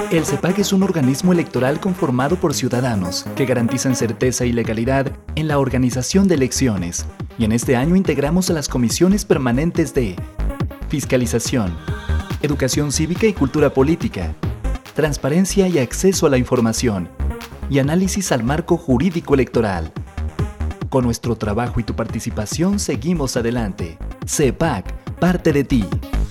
El CEPAC es un organismo electoral conformado por ciudadanos que garantizan certeza y legalidad en la organización de elecciones. Y en este año integramos a las comisiones permanentes de Fiscalización, Educación Cívica y Cultura Política, Transparencia y Acceso a la Información, y Análisis al Marco Jurídico Electoral. Con nuestro trabajo y tu participación seguimos adelante. CEPAC, parte de ti.